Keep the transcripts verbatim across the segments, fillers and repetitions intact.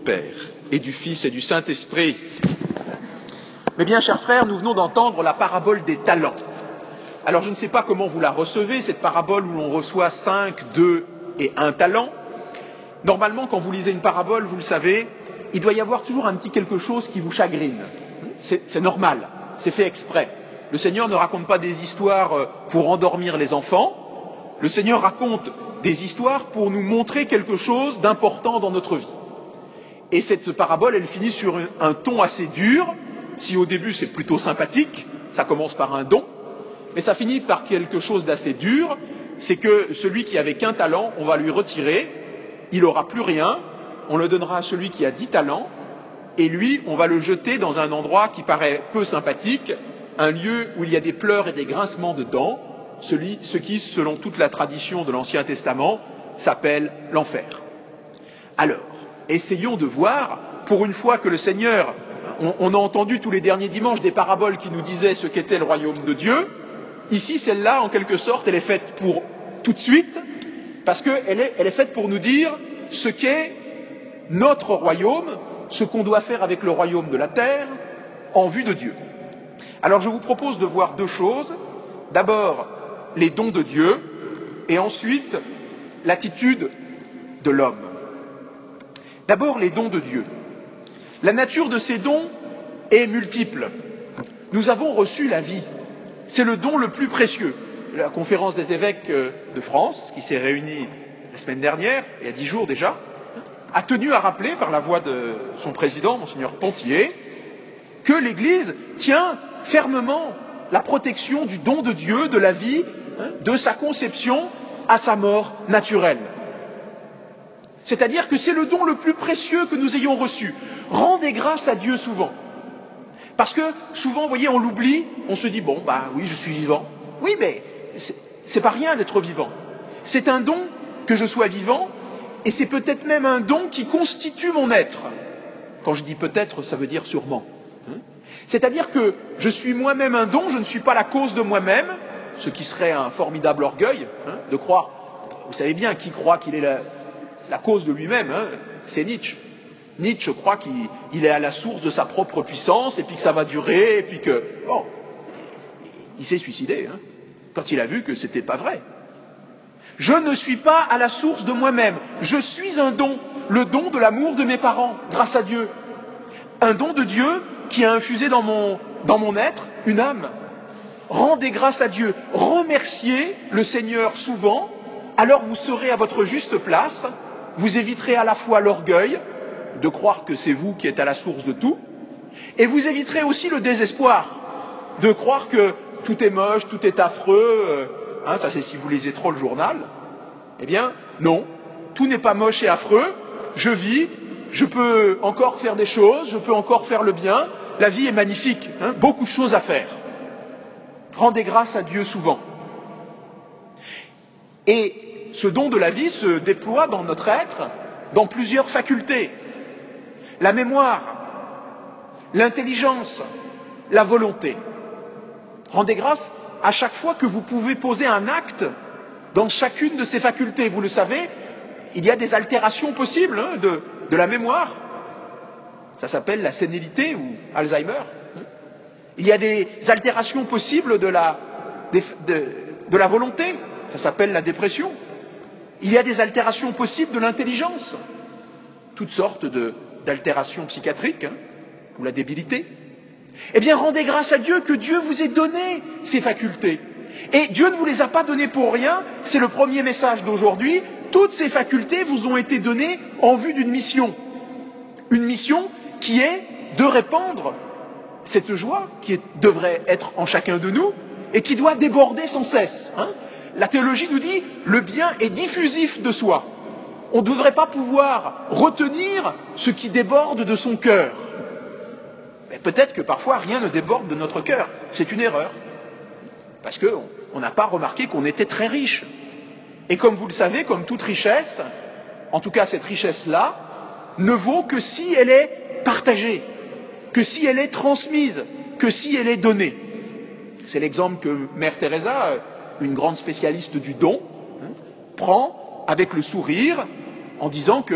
Père, et du Fils et du Saint-Esprit. Mes bien, chers frères, nous venons d'entendre la parabole des talents. Alors, je ne sais pas comment vous la recevez, cette parabole où l'on reçoit cinq, deux et un talent. Normalement, quand vous lisez une parabole, vous le savez, il doit y avoir toujours un petit quelque chose qui vous chagrine. C'est normal, c'est fait exprès. Le Seigneur ne raconte pas des histoires pour endormir les enfants. Le Seigneur raconte des histoires pour nous montrer quelque chose d'important dans notre vie. Et cette parabole, elle finit sur un ton assez dur. Si au début c'est plutôt sympathique, ça commence par un don, mais ça finit par quelque chose d'assez dur, c'est que celui qui avait qu'un talent, on va lui retirer, il n'aura plus rien, on le donnera à celui qui a dix talents, et lui, on va le jeter dans un endroit qui paraît peu sympathique, un lieu où il y a des pleurs et des grincements de dents, celui, ce qui, selon toute la tradition de l'Ancien Testament, s'appelle l'enfer. Alors, essayons de voir, pour une fois que le Seigneur, on, on a entendu tous les derniers dimanches des paraboles qui nous disaient ce qu'était le royaume de Dieu, ici, celle-là, en quelque sorte, elle est faite pour tout de suite, parce qu'elle est, elle est faite pour nous dire ce qu'est notre royaume, ce qu'on doit faire avec le royaume de la terre, en vue de Dieu. Alors, je vous propose de voir deux choses. D'abord, les dons de Dieu, et ensuite, l'attitude de l'homme. D'abord, les dons de Dieu. La nature de ces dons est multiple. Nous avons reçu la vie. C'est le don le plus précieux. La conférence des évêques de France, qui s'est réunie la semaine dernière, il y a dix jours déjà, a tenu à rappeler, par la voix de son président, Monseigneur Pontier, que l'Église tient fermement la protection du don de Dieu, de la vie, de sa conception à sa mort naturelle. C'est-à-dire que c'est le don le plus précieux que nous ayons reçu. Rendez grâce à Dieu souvent. Parce que souvent, vous voyez, on l'oublie, on se dit, bon, bah oui, je suis vivant. Oui, mais c'est pas rien d'être vivant. C'est un don que je sois vivant, et c'est peut-être même un don qui constitue mon être. Quand je dis peut-être, ça veut dire sûrement. C'est-à-dire que je suis moi-même un don, je ne suis pas la cause de moi-même, ce qui serait un formidable orgueil, hein, de croire, vous savez bien, qui croit qu'il est la, la cause de lui-même, hein, c'est Nietzsche. Nietzsche croit qu'il est à la source de sa propre puissance, et puis que ça va durer, et puis que... Bon, il s'est suicidé, hein, quand il a vu que ce n'était pas vrai. Je ne suis pas à la source de moi-même, je suis un don, le don de l'amour de mes parents, grâce à Dieu. Un don de Dieu qui a infusé dans mon, dans mon être une âme. Rendez grâce à Dieu, remerciez le Seigneur souvent, alors vous serez à votre juste place, vous éviterez à la fois l'orgueil, de croire que c'est vous qui êtes à la source de tout, et vous éviterez aussi le désespoir, de croire que tout est moche, tout est affreux, euh, hein, ça c'est si vous lisez trop le journal. Eh bien, non, tout n'est pas moche et affreux, je vis, je peux encore faire des choses, je peux encore faire le bien, la vie est magnifique, hein, beaucoup de choses à faire. Rendez grâce à Dieu souvent. Et ce don de la vie se déploie dans notre être dans plusieurs facultés. La mémoire, l'intelligence, la volonté. Rendez grâce à chaque fois que vous pouvez poser un acte dans chacune de ces facultés. Vous le savez, il y a des altérations possibles hein, de, de la mémoire. Ça s'appelle la sénilité ou Alzheimer. Il y a des altérations possibles de la, de, de, de la volonté. Ça s'appelle la dépression. Il y a des altérations possibles de l'intelligence. Toutes sortes de d'altérations psychiatriques, hein, ou la débilité. Eh bien, rendez grâce à Dieu que Dieu vous ait donné ces facultés. Et Dieu ne vous les a pas données pour rien, c'est le premier message d'aujourd'hui. Toutes ces facultés vous ont été données en vue d'une mission. Une mission qui est de répandre cette joie qui est, devrait être en chacun de nous et qui doit déborder sans cesse. Hein. La théologie nous dit le bien est diffusif de soi. On ne devrait pas pouvoir retenir ce qui déborde de son cœur. Mais peut-être que parfois rien ne déborde de notre cœur. C'est une erreur. Parce qu'on n'a pas remarqué qu'on était très riche. Et comme vous le savez, comme toute richesse, en tout cas cette richesse-là, ne vaut que si elle est partagée, que si elle est transmise, que si elle est donnée. C'est l'exemple que Mère Teresa, une grande spécialiste du don, hein, prend avec le sourire en disant que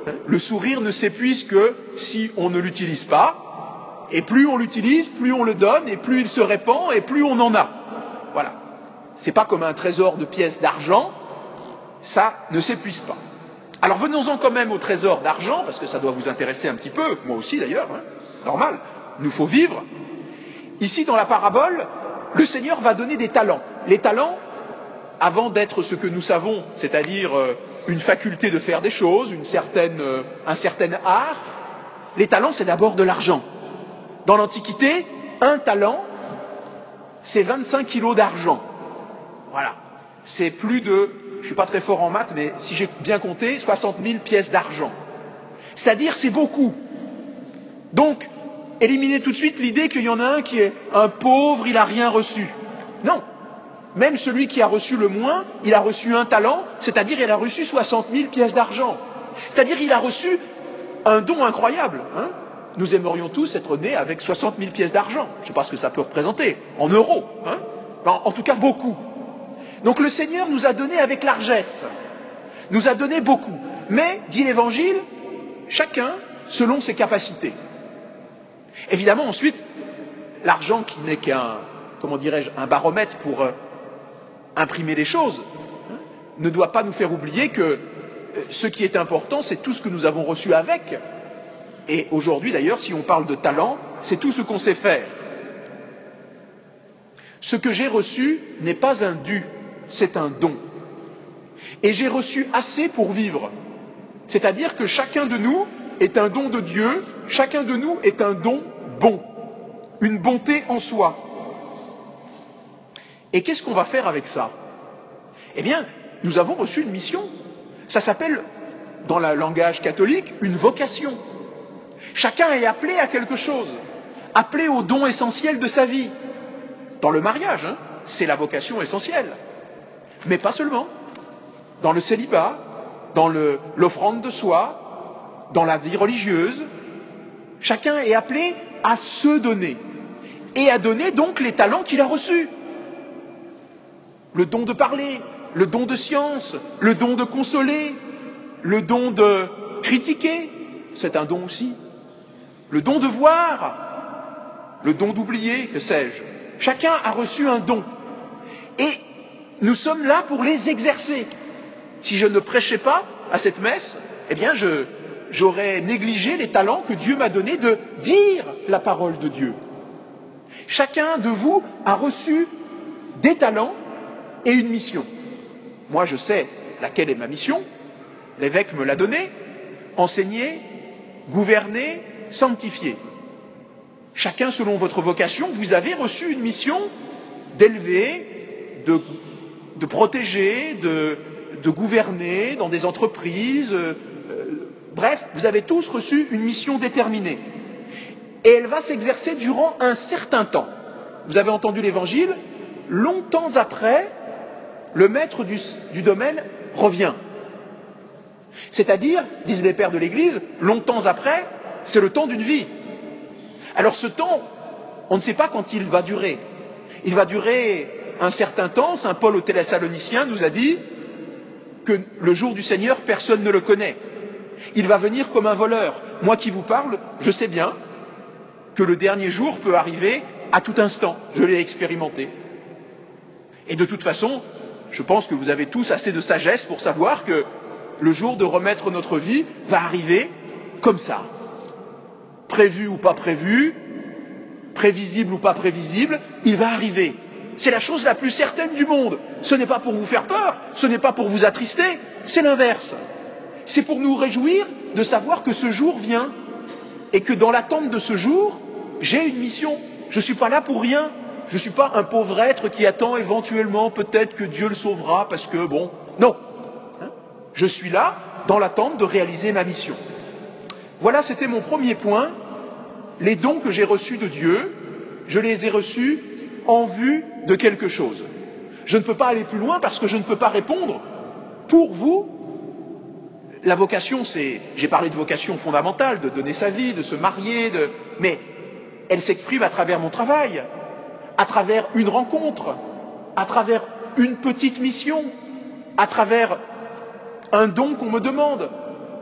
le sourire ne s'épuise que si on ne l'utilise pas, et plus on l'utilise, plus on le donne, et plus il se répand, et plus on en a. Voilà. C'est pas comme un trésor de pièces d'argent, ça ne s'épuise pas. Alors venons-en quand même au trésor d'argent, parce que ça doit vous intéresser un petit peu, moi aussi d'ailleurs, hein, normal, il nous faut vivre. Ici dans la parabole, le Seigneur va donner des talents. Les talents, avant d'être ce que nous savons, c'est-à-dire euh, une faculté de faire des choses, une certaine, euh, un certain art, les talents c'est d'abord de l'argent. Dans l'Antiquité, un talent, c'est vingt-cinq kilos d'argent. Voilà. C'est plus de, je ne suis pas très fort en maths, mais si j'ai bien compté, soixante mille pièces d'argent. C'est-à-dire, c'est beaucoup. Donc, éliminez tout de suite l'idée qu'il y en a un qui est un pauvre, il n'a rien reçu. Non. Même celui qui a reçu le moins, il a reçu un talent, c'est-à-dire il a reçu soixante mille pièces d'argent. C'est-à-dire il a reçu un don incroyable. Hein. Nous aimerions tous être nés avec soixante mille pièces d'argent. Je ne sais pas ce que ça peut représenter, en euros. Hein. En, en tout cas, beaucoup. Donc le Seigneur nous a donné avec largesse, nous a donné beaucoup. Mais, dit l'Évangile, chacun selon ses capacités. Évidemment, ensuite, l'argent qui n'est qu'un, comment dirais-je, un baromètre pour euh, imprimer les choses, hein, ne doit pas nous faire oublier que euh, ce qui est important, c'est tout ce que nous avons reçu avec. Et aujourd'hui, d'ailleurs, si on parle de talent, c'est tout ce qu'on sait faire. Ce que j'ai reçu n'est pas un dû, c'est un don. Et j'ai reçu assez pour vivre. C'est-à-dire que chacun de nous est un don de Dieu, chacun de nous est un don bon, une bonté en soi. Et qu'est-ce qu'on va faire avec ça? Eh bien, nous avons reçu une mission. Ça s'appelle, dans le langage catholique, une vocation. Chacun est appelé à quelque chose, appelé au don essentiel de sa vie. Dans le mariage, hein, c'est la vocation essentielle. Mais pas seulement. Dans le célibat, dans le, l'offrande de soi, dans la vie religieuse, chacun est appelé à se donner. Et à donner donc les talents qu'il a reçus. Le don de parler, le don de science, le don de consoler, le don de critiquer, c'est un don aussi. Le don de voir, le don d'oublier, que sais-je. Chacun a reçu un don. Et nous sommes là pour les exercer. Si je ne prêchais pas à cette messe, eh bien je, j'aurais négligé les talents que Dieu m'a donnés de dire la parole de Dieu. Chacun de vous a reçu des talents et une mission. Moi, je sais laquelle est ma mission. L'évêque me l'a donnée. Enseigner, gouverner, sanctifier. Chacun selon votre vocation, vous avez reçu une mission d'élever, de, de protéger, de, de gouverner dans des entreprises. Euh, bref, vous avez tous reçu une mission déterminée. Et elle va s'exercer durant un certain temps. Vous avez entendu l'Évangile, longtemps après, le maître du, du domaine revient. C'est-à-dire, disent les pères de l'Église, longtemps après, c'est le temps d'une vie. Alors ce temps, on ne sait pas quand il va durer. Il va durer un certain temps. Saint Paul aux Thessaloniciens nous a dit que le jour du Seigneur, personne ne le connaît. Il va venir comme un voleur. Moi qui vous parle, je sais bien que le dernier jour peut arriver à tout instant. Je l'ai expérimenté. Et de toute façon, je pense que vous avez tous assez de sagesse pour savoir que le jour de remettre notre vie va arriver comme ça. Prévu ou pas prévu, prévisible ou pas prévisible, il va arriver. C'est la chose la plus certaine du monde. Ce n'est pas pour vous faire peur, ce n'est pas pour vous attrister, c'est l'inverse. C'est pour nous réjouir de savoir que ce jour vient et que dans l'attente de ce jour, j'ai une mission. Je ne suis pas là pour rien. Je ne suis pas un pauvre être qui attend éventuellement peut-être que Dieu le sauvera parce que bon, non. Hein? Je suis là dans l'attente de réaliser ma mission. Voilà, c'était mon premier point. Les dons que j'ai reçus de Dieu, je les ai reçus en vue de quelque chose. Je ne peux pas aller plus loin parce que je ne peux pas répondre pour vous. La vocation, c'est, j'ai parlé de vocation fondamentale, de donner sa vie, de se marier, de, mais elle s'exprime à travers mon travail, à travers une rencontre, à travers une petite mission, à travers un don qu'on me demande.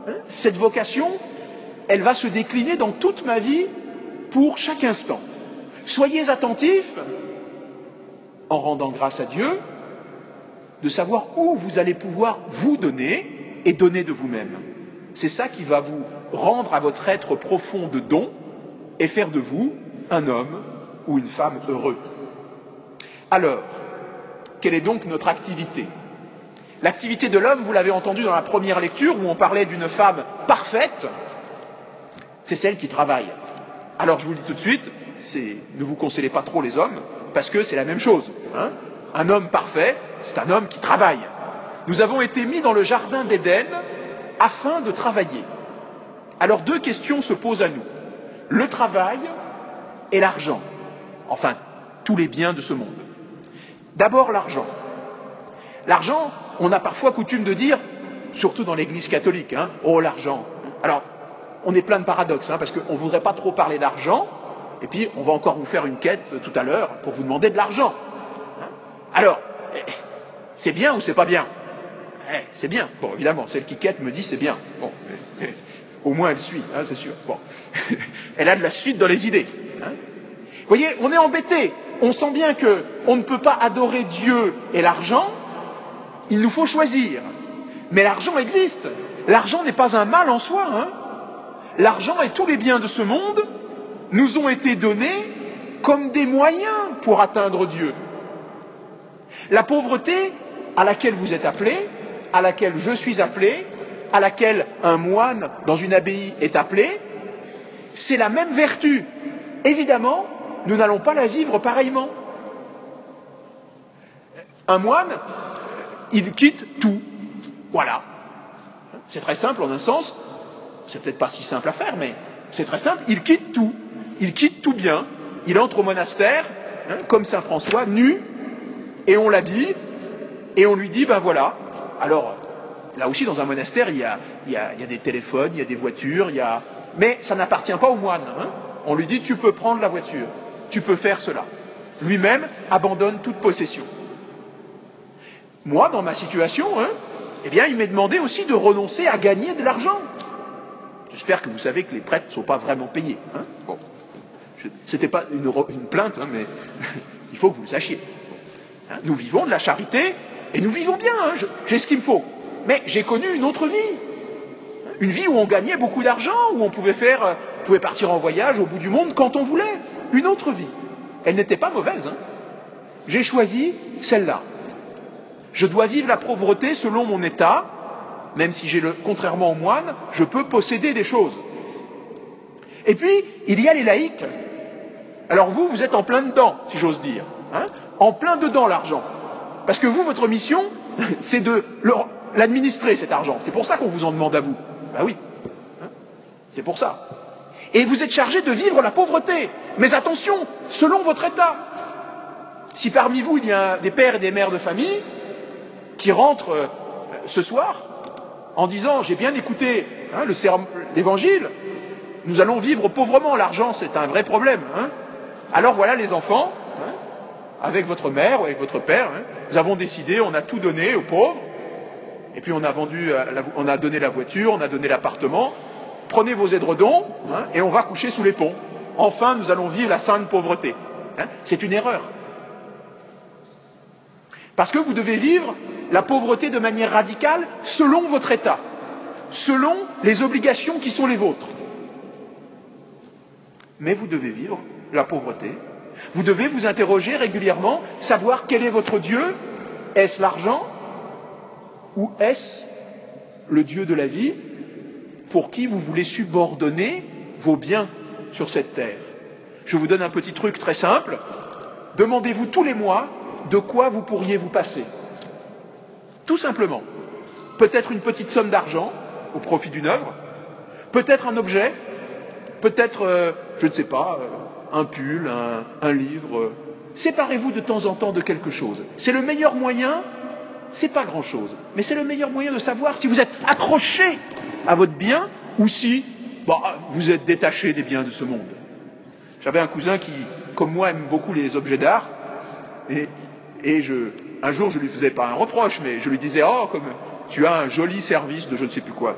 hein, cette vocation, elle va se décliner dans toute ma vie pour chaque instant. Soyez attentifs, en rendant grâce à Dieu, de savoir où vous allez pouvoir vous donner et donner de vous-même. C'est ça qui va vous rendre à votre être profond de don et faire de vous un homme ou une femme heureux. Alors, quelle est donc notre activité? L'activité de l'homme, vous l'avez entendu dans la première lecture où on parlait d'une femme parfaite, c'est celle qui travaille. Alors je vous le dis tout de suite, ne vous consolez pas trop les hommes, parce que c'est la même chose. Hein. Un homme parfait, c'est un homme qui travaille. Nous avons été mis dans le jardin d'Éden afin de travailler. Alors deux questions se posent à nous. Le travail et l'argent. Enfin, tous les biens de ce monde. D'abord l'argent. L'argent, on a parfois coutume de dire, surtout dans l'église catholique, hein, oh l'argent. Alors, on est plein de paradoxes, hein, parce qu'on ne voudrait pas trop parler d'argent, et puis on va encore vous faire une quête tout à l'heure pour vous demander de l'argent. Alors, c'est bien ou c'est pas bien? eh, C'est bien. Bon, évidemment, celle qui quête me dit c'est bien. Bon, mais, mais, au moins elle suit, hein, c'est sûr. Bon. Elle a de la suite dans les idées. Hein. Vous voyez, on est embêté. On sent bien qu'on ne peut pas adorer Dieu et l'argent. Il nous faut choisir. Mais l'argent existe. L'argent n'est pas un mal en soi. Hein. L'argent et tous les biens de ce monde nous ont été donnés comme des moyens pour atteindre Dieu. La pauvreté à laquelle vous êtes appelés, à laquelle je suis appelé, à laquelle un moine dans une abbaye est appelé, c'est la même vertu. Évidemment, nous n'allons pas la vivre pareillement. Un moine, il quitte tout. Voilà. C'est très simple en un sens. C'est peut-être pas si simple à faire, mais c'est très simple. Il quitte tout. Il quitte tout bien. Il entre au monastère, hein, comme saint François, nu, et on l'habille, et on lui dit, ben voilà. Alors, là aussi, dans un monastère, il y a, il y a, il y a des téléphones, il y a des voitures, il y a... mais ça n'appartient pas au moine. Hein. On lui dit, tu peux prendre la voiture, tu peux faire cela. Lui-même abandonne toute possession. Moi, dans ma situation, hein, eh bien, il m'est demandé aussi de renoncer à gagner de l'argent. J'espère que vous savez que les prêtres ne sont pas vraiment payés. Hein. Bon. C'était pas une, une plainte, hein, mais il faut que vous le sachiez. Hein, nous vivons de la charité, et nous vivons bien, hein, j'ai ce qu'il me faut. Mais j'ai connu une autre vie. Une vie où on gagnait beaucoup d'argent, où on pouvait faire, on pouvait partir en voyage au bout du monde quand on voulait. Une autre vie. Elle n'était pas mauvaise. Hein. J'ai choisi celle-là. Je dois vivre la pauvreté selon mon état, même si j'ai le, contrairement aux moines, je peux posséder des choses. Et puis, il y a les laïcs. Alors vous, vous êtes en plein dedans, si j'ose dire. Hein, en plein dedans, l'argent. Parce que vous, votre mission, c'est de l'administrer, cet argent. C'est pour ça qu'on vous en demande à vous. Ben oui. Hein, c'est pour ça. Et vous êtes chargé de vivre la pauvreté. Mais attention, selon votre état. Si parmi vous, il y a des pères et des mères de famille qui rentrent euh, ce soir en disant « j'ai bien écouté hein, l'évangile, nous allons vivre pauvrement, l'argent c'est un vrai problème. Hein. » Alors voilà les enfants, hein, avec votre mère ou avec votre père, hein, nous avons décidé, on a tout donné aux pauvres, et puis on a, vendu, on a donné la voiture, on a donné l'appartement, prenez vos édredons hein, et on va coucher sous les ponts. Enfin nous allons vivre la sainte pauvreté. Hein. C'est une erreur. Parce que vous devez vivre la pauvreté de manière radicale selon votre état, selon les obligations qui sont les vôtres. Mais vous devez vivre la pauvreté. Vous devez vous interroger régulièrement, savoir quel est votre Dieu. Est-ce l'argent ou est-ce le Dieu de la vie pour qui vous voulez subordonner vos biens sur cette terre? Je vous donne un petit truc très simple. Demandez-vous tous les mois de quoi vous pourriez vous passer. Tout simplement. Peut-être une petite somme d'argent au profit d'une œuvre, peut-être un objet, peut-être, euh, je ne sais pas, euh, un pull, un, un livre. Euh. Séparez-vous de temps en temps de quelque chose. C'est le meilleur moyen, c'est pas grand-chose, mais c'est le meilleur moyen de savoir si vous êtes accroché à votre bien ou si bon, vous êtes détaché des biens de ce monde. J'avais un cousin qui, comme moi, aime beaucoup les objets d'art, et Et je, un jour, je lui faisais pas un reproche, mais je lui disais « Oh, comme tu as un joli service de je ne sais plus quoi, plus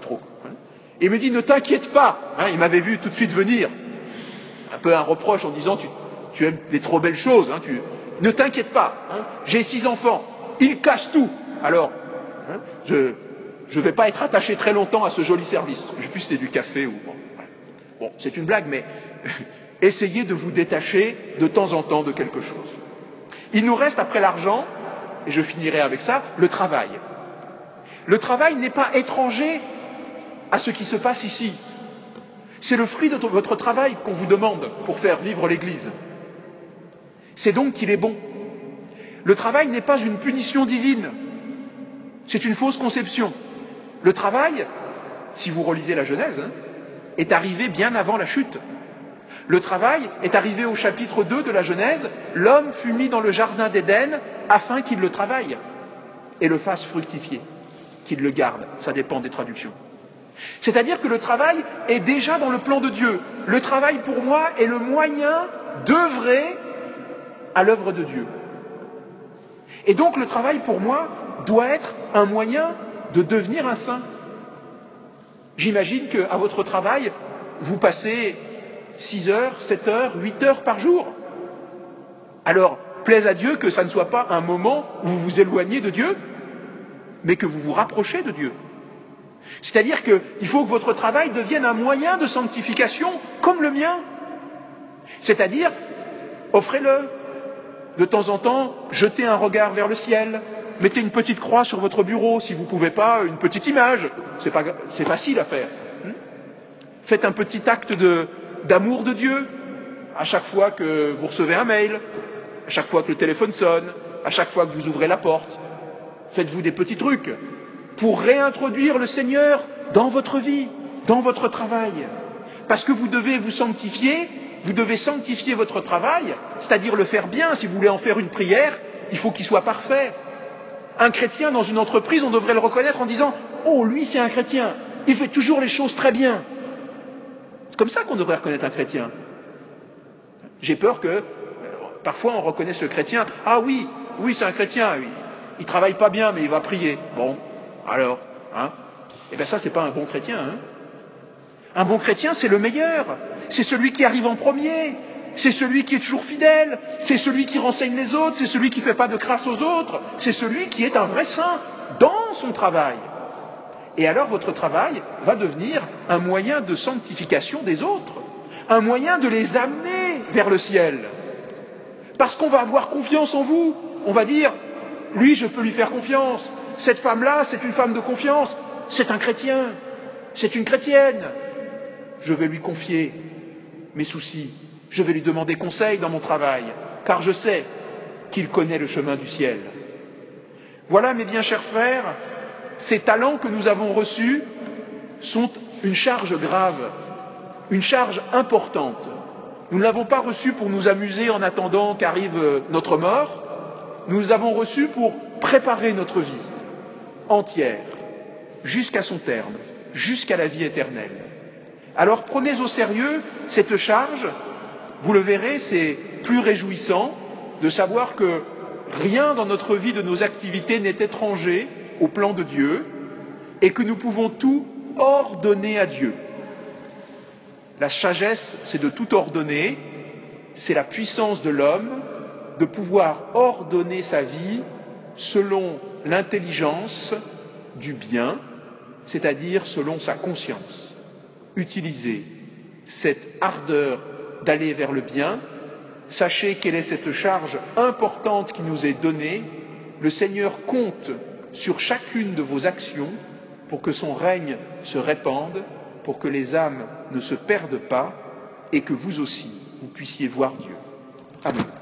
trop. Hein. Et il me dit, ne t'inquiète pas. Hein, il m'avait vu tout de suite venir. Un peu un reproche en disant, tu, tu aimes les trop belles choses. Hein, tu, ne t'inquiète pas. Hein, j'ai six enfants. Ils cassent tout. Alors, hein, je ne vais pas être attaché très longtemps à ce joli service. Je sais plus si c'était du café ou... Bon, ouais. Bon, c'est une blague, mais essayez de vous détacher de temps en temps de quelque chose. Il nous reste, après l'argent, et je finirai avec ça, le travail. Le travail n'est pas étranger à ce qui se passe ici. C'est le fruit de votre travail qu'on vous demande pour faire vivre l'Église. C'est donc qu'il est bon. Le travail n'est pas une punition divine. C'est une fausse conception. Le travail, si vous relisez la Genèse, hein, est arrivé bien avant la chute. Le travail est arrivé au chapitre deux de la Genèse. L'homme fut mis dans le jardin d'Éden afin qu'il le travaille et le fasse fructifier, qu'il le garde. Ça dépend des traductions. C'est-à-dire que le travail est déjà dans le plan de Dieu. Le travail, pour moi, est le moyen d'œuvrer à l'œuvre de Dieu. Et donc le travail, pour moi, doit être un moyen de devenir un saint. J'imagine qu'à votre travail, vous passez six heures, sept heures, huit heures par jour. Alors, plaise à Dieu que ça ne soit pas un moment où vous vous éloignez de Dieu, mais que vous vous rapprochez de Dieu. C'est-à-dire qu'il faut que votre travail devienne un moyen de sanctification comme le mien. C'est-à-dire, offrez-le. De temps en temps, jetez un regard vers le ciel. Mettez une petite croix sur votre bureau. Si vous ne pouvez pas, une petite image. C'est pas, c'est facile à faire. Faites un petit acte de, d'amour de Dieu. À chaque fois que vous recevez un mail, à chaque fois que le téléphone sonne, à chaque fois que vous ouvrez la porte. Faites-vous des petits trucs pour réintroduire le Seigneur dans votre vie, dans votre travail. Parce que vous devez vous sanctifier, vous devez sanctifier votre travail, c'est-à-dire le faire bien. Si vous voulez en faire une prière, il faut qu'il soit parfait. Un chrétien dans une entreprise, on devrait le reconnaître en disant « Oh, lui, c'est un chrétien, il fait toujours les choses très bien ». C'est comme ça qu'on devrait reconnaître un chrétien. J'ai peur que, parfois, on reconnaisse le chrétien « Ah oui, oui, c'est un chrétien, oui. Il ne travaille pas bien, mais il va prier. » Bon, alors, hein, eh bien ça, c'est pas un bon chrétien. Hein. Un bon chrétien, c'est le meilleur. C'est celui qui arrive en premier. C'est celui qui est toujours fidèle. C'est celui qui renseigne les autres. C'est celui qui ne fait pas de crasse aux autres. C'est celui qui est un vrai saint dans son travail. Et alors, votre travail va devenir un moyen de sanctification des autres. Un moyen de les amener vers le ciel. Parce qu'on va avoir confiance en vous. On va dire, lui, je peux lui faire confiance. Cette femme-là, c'est une femme de confiance. C'est un chrétien. C'est une chrétienne. Je vais lui confier mes soucis. Je vais lui demander conseil dans mon travail, car je sais qu'il connaît le chemin du ciel. Voilà, mes bien chers frères, ces talents que nous avons reçus sont une charge grave, une charge importante. Nous ne l'avons pas reçu pour nous amuser en attendant qu'arrive notre mort. Nous les avons reçus pour préparer notre vie entière, jusqu'à son terme, jusqu'à la vie éternelle. Alors prenez au sérieux cette charge. Vous le verrez, c'est plus réjouissant de savoir que rien dans notre vie, de nos activités, n'est étranger au plan de Dieu et que nous pouvons tout ordonner à Dieu. La sagesse, c'est de tout ordonner, c'est la puissance de l'homme de pouvoir ordonner sa vie selon l'intelligence du bien, c'est-à-dire selon sa conscience. Utilisez cette ardeur d'aller vers le bien. Sachez quelle est cette charge importante qui nous est donnée. Le Seigneur compte sur chacune de vos actions pour que son règne se répande, pour que les âmes ne se perdent pas et que vous aussi, vous puissiez voir Dieu. Amen.